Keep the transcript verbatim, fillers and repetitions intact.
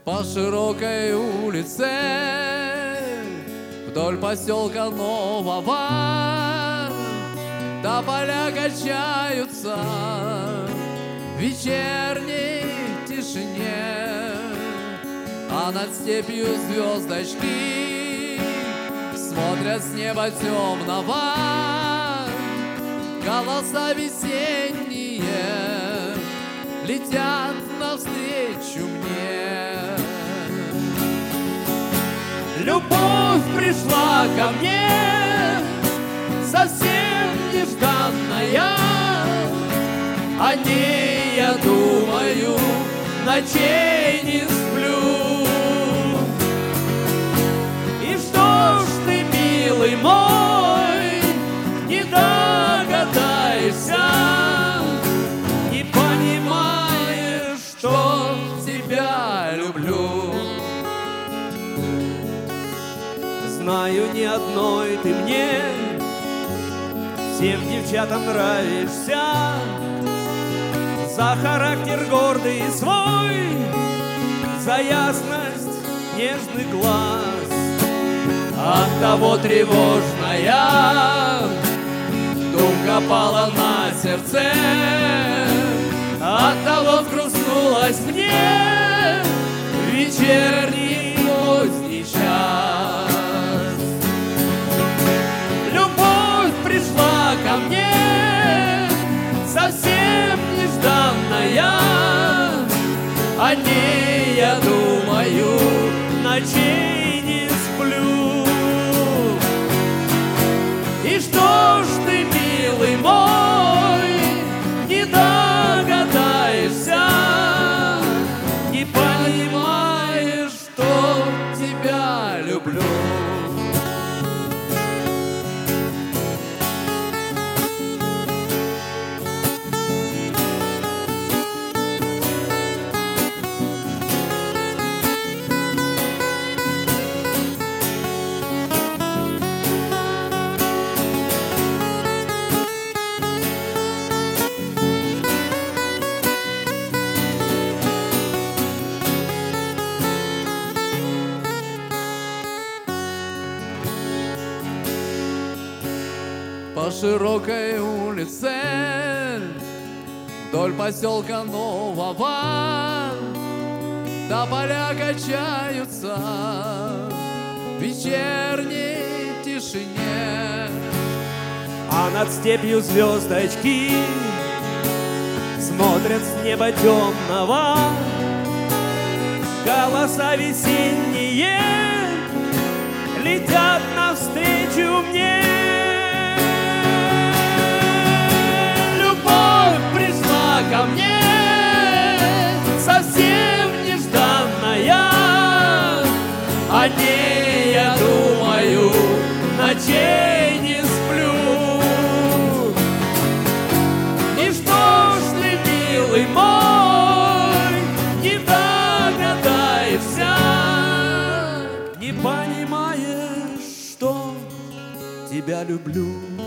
По широкой улице вдоль поселка Нового тополя качаются в вечерней тишине, а над степью звездочки смотрят с неба темного, голоса весенние летят навстречу мне. Любовь пришла ко мне, совсем нежданная, о ней я думаю, ночей не сплю. И что ж ты, милый мой, не догадаешься, не понимаешь, что тебя люблю. Знаю, ни одной ты мне, всем девчатам нравишься, за характер гордый и свой, за ясность нежных глаз. Оттого тревожная думка пала на сердце, оттого вгрустнулась мне в вечерний поздний час. Любовь пришла ко мне, совсем нежданная, о ней я думаю, ночей не сплю. И что ж ты, милый мой, не догадаешься, не понимаешь, что тебя люблю. По широкой улице вдоль поселка Нового тополя качаются в вечерней тишине, а над степью звездочки смотрят с неба темного, голоса весенние летят навстречу мне. Ко мне совсем нежданная, о ней я думаю, ночей не сплю. И что ж ты, милый мой, не догадаешься, не понимаешь, что тебя люблю.